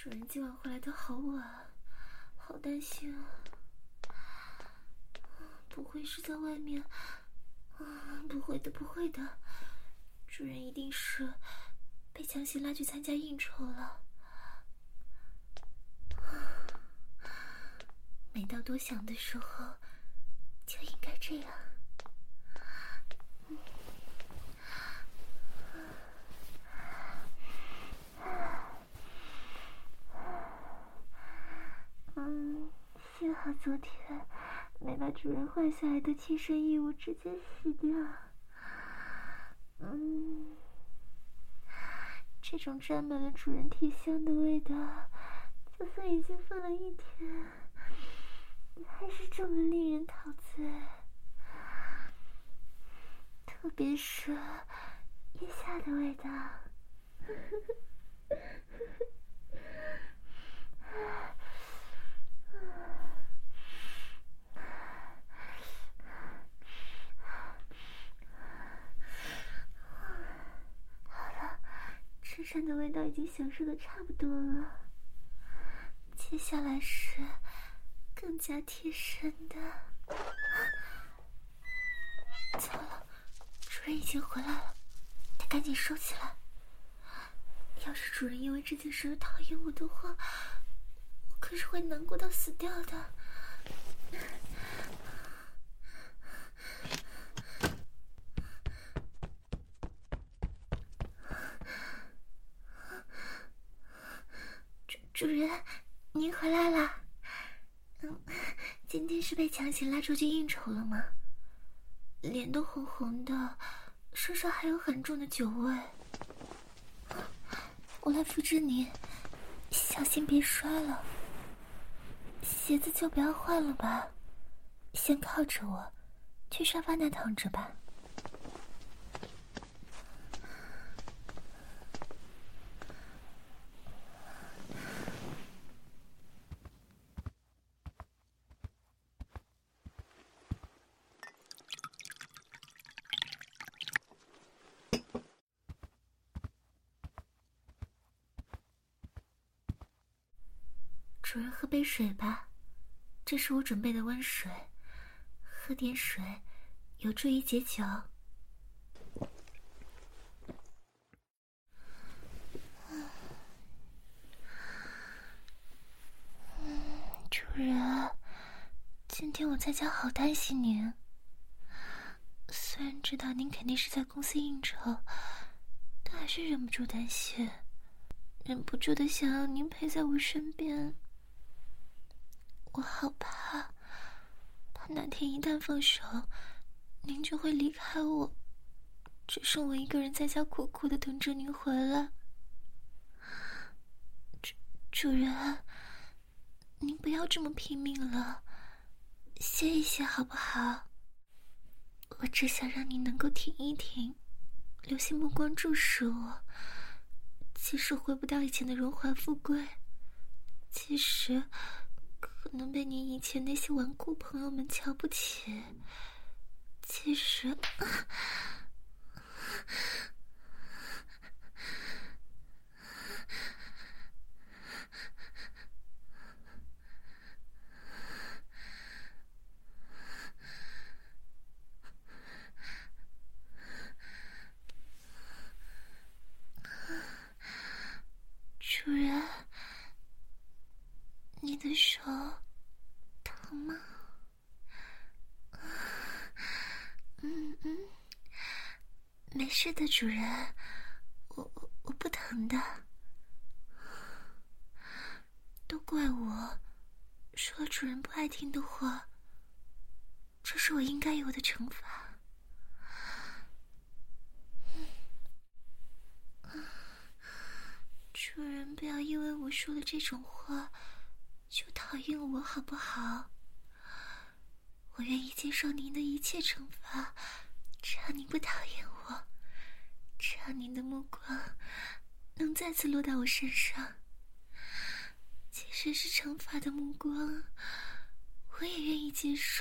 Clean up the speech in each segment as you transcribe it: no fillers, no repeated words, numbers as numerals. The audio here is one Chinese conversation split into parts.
主人今晚回来的好晚，好担心啊！不会是在外面？不会的，不会的，主人一定是被强行拉去参加应酬了。每到多想的时候，就应该这样。幸好昨天没把主人换下来的贴身衣物直接洗掉。这种沾满了主人体香的味道，就算已经放了一天，还是这么令人陶醉。特别是腋下的味道。衬衫的味道已经享受的差不多了，接下来是更加贴身的。糟了，主人已经回来了，得赶紧收起来。要是主人因为这件事而讨厌我的话，我可是会难过到死掉的。主人，您回来了。今天是被强行拉出去应酬了吗？脸都红红的，身上还有很重的酒味。我来扶着你，小心别摔了。鞋子就不要换了吧，先靠着我，去沙发那躺着吧。主人喝杯水吧，这是我准备的温水，喝点水有助于解酒。主人，今天我在家好担心您。虽然知道您肯定是在公司应酬，但还是忍不住担心，忍不住的想要您陪在我身边。我好怕哪天一旦放手，您就会离开我，只剩我一个人在家苦苦的等着您回来。主人，您不要这么拼命了，歇一歇好不好？我只想让你能够停一停，留心目光注视我。即使回不到以前的荣华富贵，即使可能被你以前那些顽固朋友们瞧不起，其实主人，你的手疼吗？没事的，主人，我不疼的。都怪我说了主人不爱听的话，这是我应该有的惩罚。主人不要因为我说了这种话就讨厌我好不好？我愿意接受您的一切惩罚，只要您不讨厌我，只要您的目光能再次落到我身上，即使是惩罚的目光，我也愿意接受。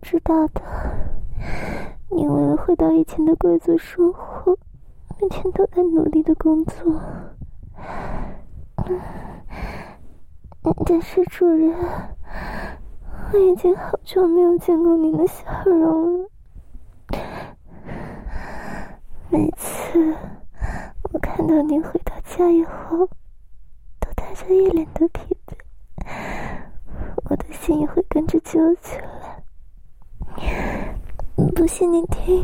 知道的，你为了回到以前的贵族生活，每天都在努力的工作。但是主人，我已经好久没有见过您的笑容了。每次我看到您回到家以后，都带着一脸的疲惫，我的心也会跟着揪起来。不信你听。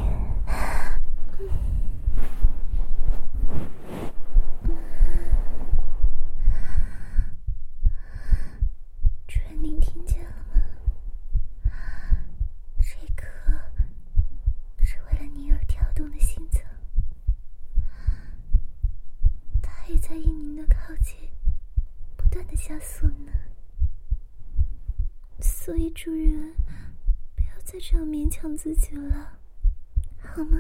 主人，您听见了吗？这颗是为了您而跳动的心脏，它也在因您的靠近不断的加速呢。所以主人，不要再这样勉强自己了，好吗？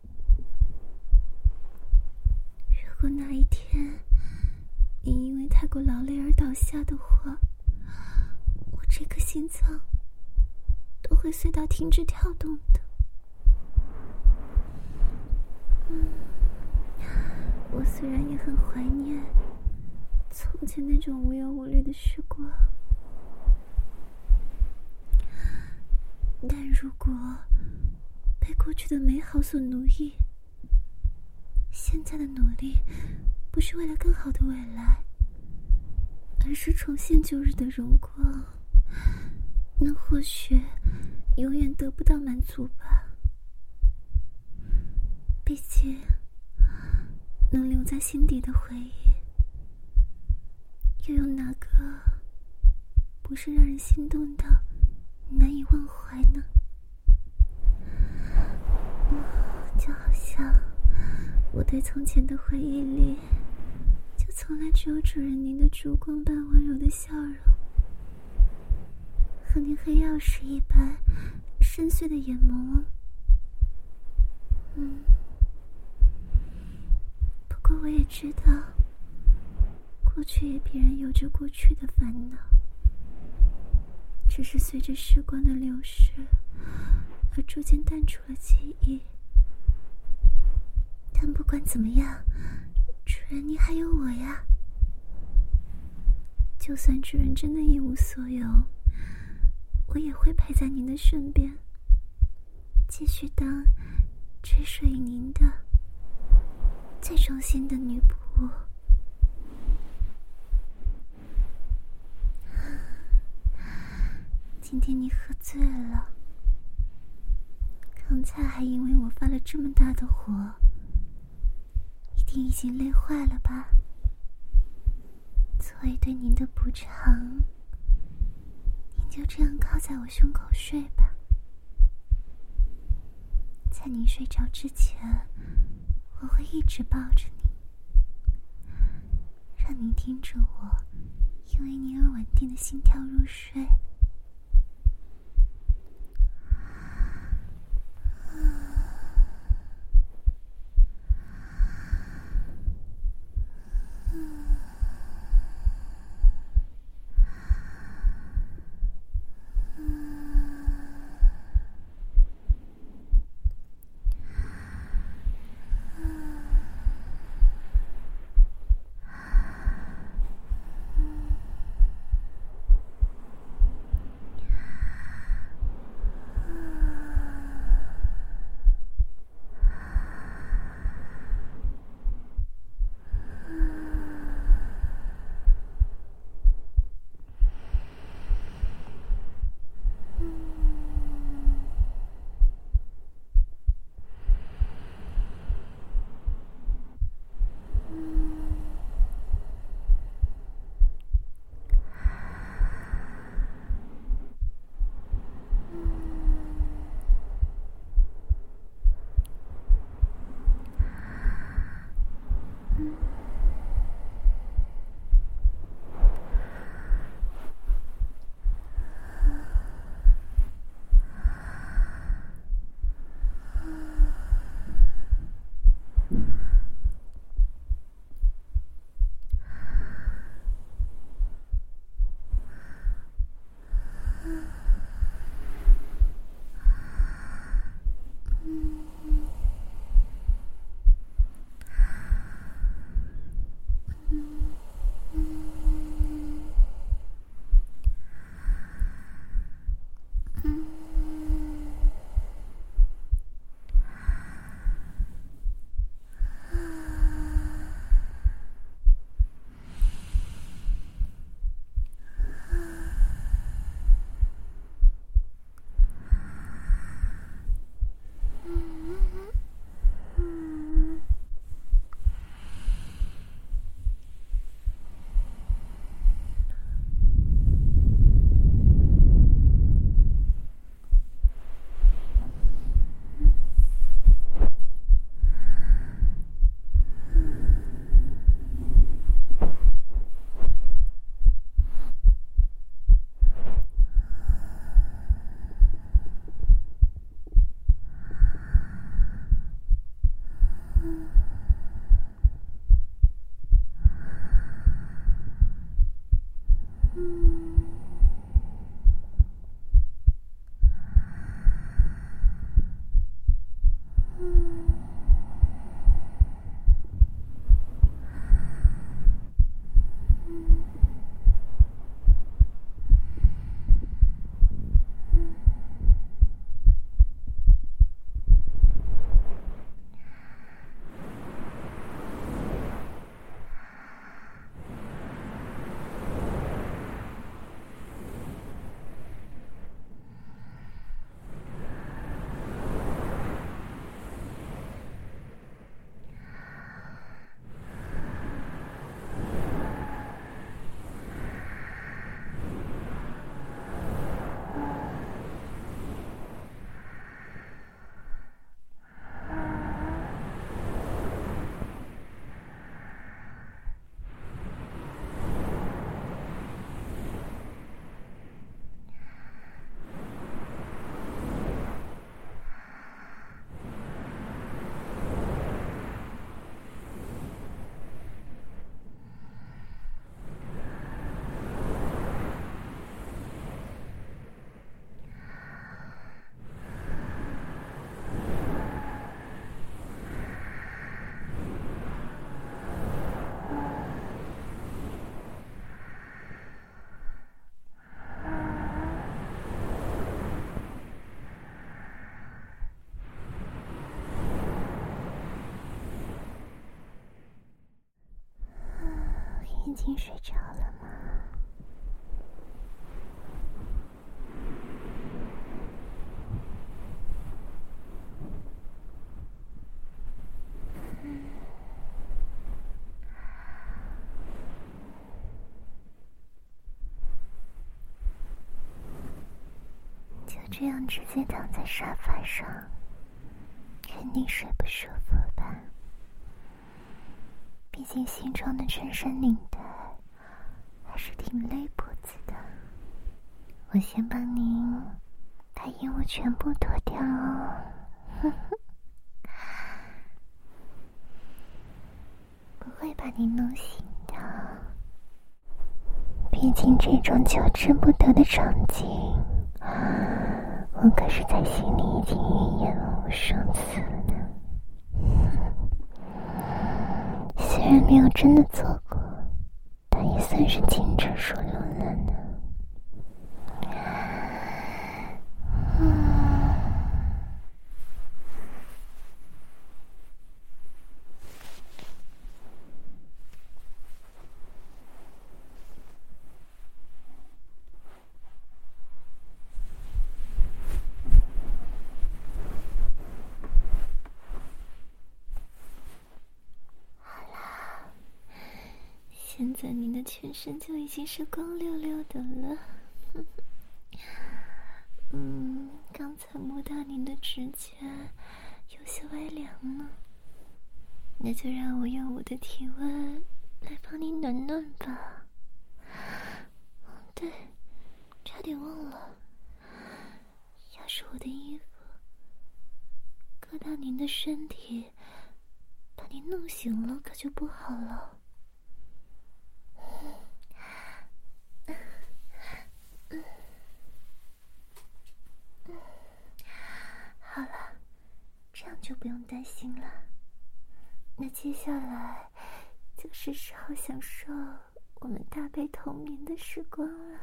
如果哪一天你因为太过劳累而倒下的话，我这颗心脏都会随到停止跳动的。我虽然也很怀念从前那种无忧无虑的时光，但如果被过去的美好所奴役，现在的努力不是为了更好的未来，而是重现旧日的荣光，那或许永远得不到满足吧。毕竟能留在心底的回忆，又有哪个不是让人心动到难以忘怀呢？就好像我对从前的回忆里，就从来只有主人您的烛光般温柔的笑容，和您黑曜石一般深邃的眼眸。不过我也知道，过去也必然有着过去的烦恼，只是随着时光的流逝而逐渐淡出了记忆。但不管怎么样，主人您还有我呀。就算主人真的一无所有，我也会陪在您的身边，继续当只属于您的最忠心的女仆。今天你喝醉了，刚才还因为我发了这么大的火，一定已经累坏了吧？作为对您的补偿，您就这样靠在我胸口睡吧。在您睡着之前，我会一直抱着您，让您听着我因为您而稳定的心跳入睡。 已经睡着了吗？就这样直接躺在沙发上，肯定睡不舒服吧？毕竟新装的衬衫领带还是挺勒脖子的。我先帮您把衣物全部脱掉哦。不会把您弄醒的，毕竟这种久治不得的场景，我可是在心里已经预演了无数次了呢。虽然没有真的做过，但也算是轻车熟路了呢。现在您的全身就已经是光溜溜的了。刚才摸到您的指甲有些微凉呢，那就让我用我的体温来帮您暖暖吧。对，差点忘了，要是我的衣服搁到您的身体，把您弄醒了可就不好了。好了，这样就不用担心了。那接下来就是时候享受我们大被同眠的时光了。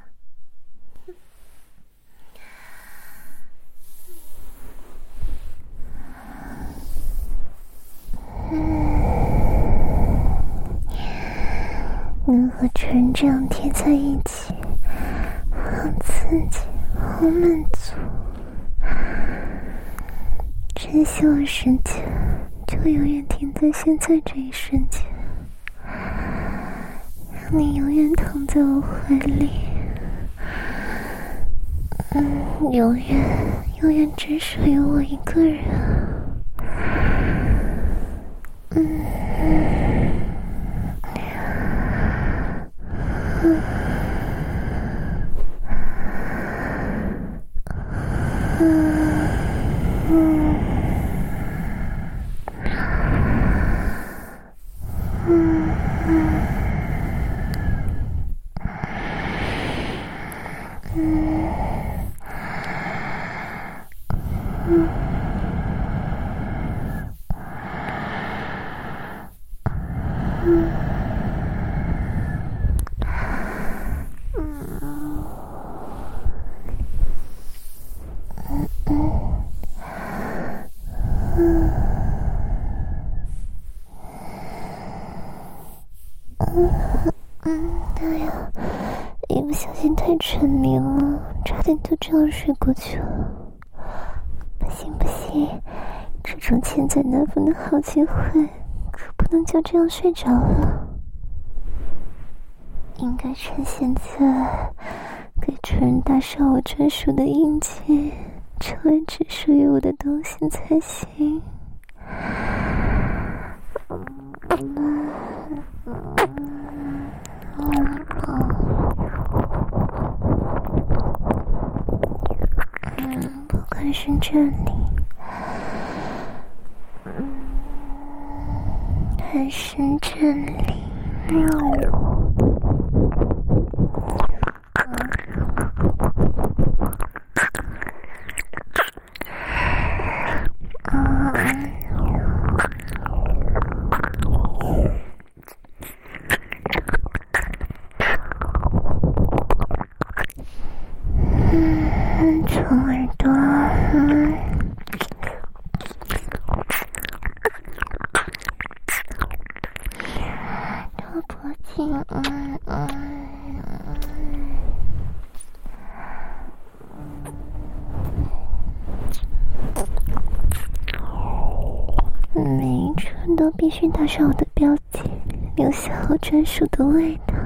能和主人这样贴在一起，好刺激，好满足。真希望时间就永远停在现在这一瞬间，让你永远躺在我怀里，永远只属于我一个人。 对呀，一不小心太沉迷了，差点就这样睡过去了。不行不行，这种千载难逢的好机会，可不能就这样睡着了。应该趁现在，给主人打上我专属的印记，成为只属于我的东西才行。不管是这里，还是这里，从耳朵，到脖颈，每一处都必须打上我的标记，留下我专属的味道。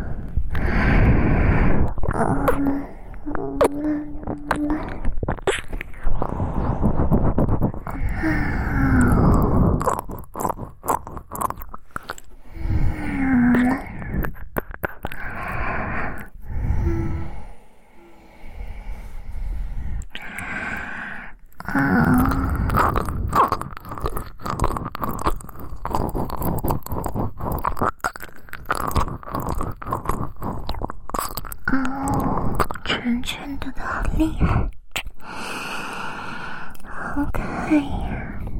纯纯的好厉害，好可爱呀！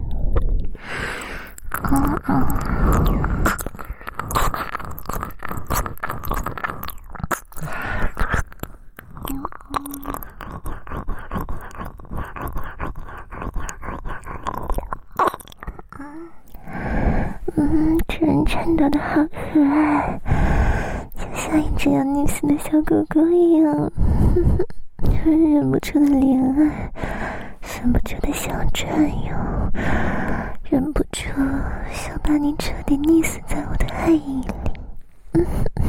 纯纯的好可爱，就像一只要溺死的小狗狗一样，忍不住的怜爱，忍不住的想占有，忍不住想把你彻底溺死在我的爱意里。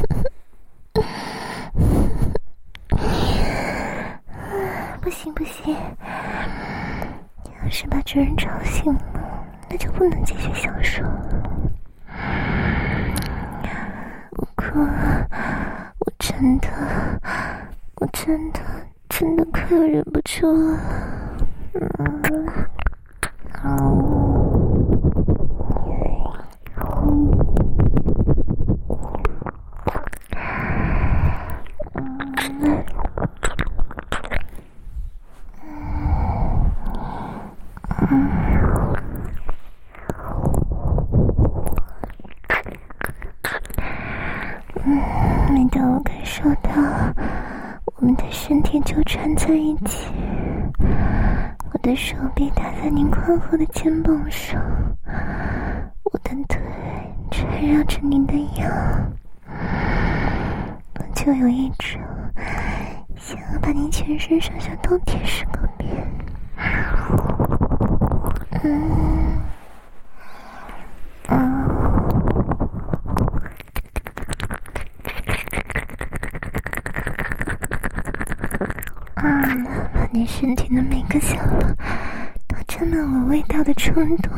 不行不行，要是把主人吵醒了，那就不能继续享受了。不过我真的快要忍不住了。每当我感受到我们的身体纠缠在一起，我的手臂搭在您宽厚的肩膀上，我的腿缠绕着您的腰，我就有一种想要把您全身上下都舔10个遍。把你身体的每个角落都沾满我味道的冲动。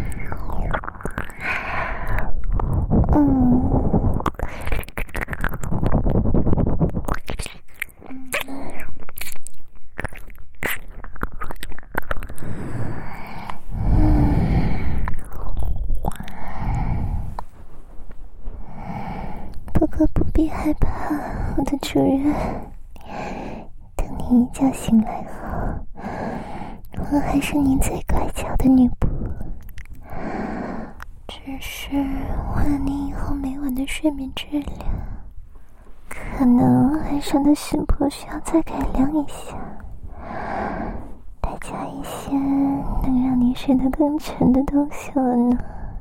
不过不必害怕，我的主人。等你一觉醒来后，我还是你最乖巧的女仆。主但是为了你以后每晚的睡眠质量，可能晚上的醒波需要再改良一下，再加一些能让你睡得更沉的东西了呢。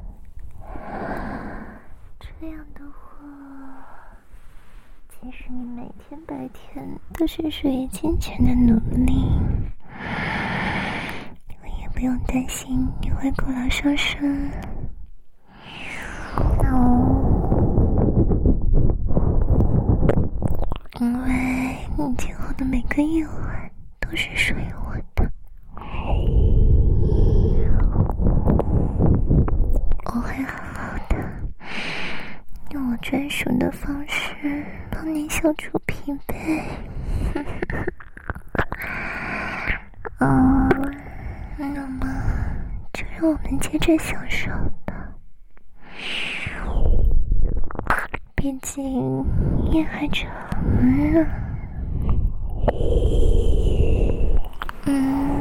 这样的话，即使你每天白天都是属于金钱的努力，我也不用担心你会过劳伤身。因为你今后的每个夜晚都是属于我的，我会好好的用我专属的方式帮你消除疲惫。那么就让我们接着享受吧。毕竟夜还长啊。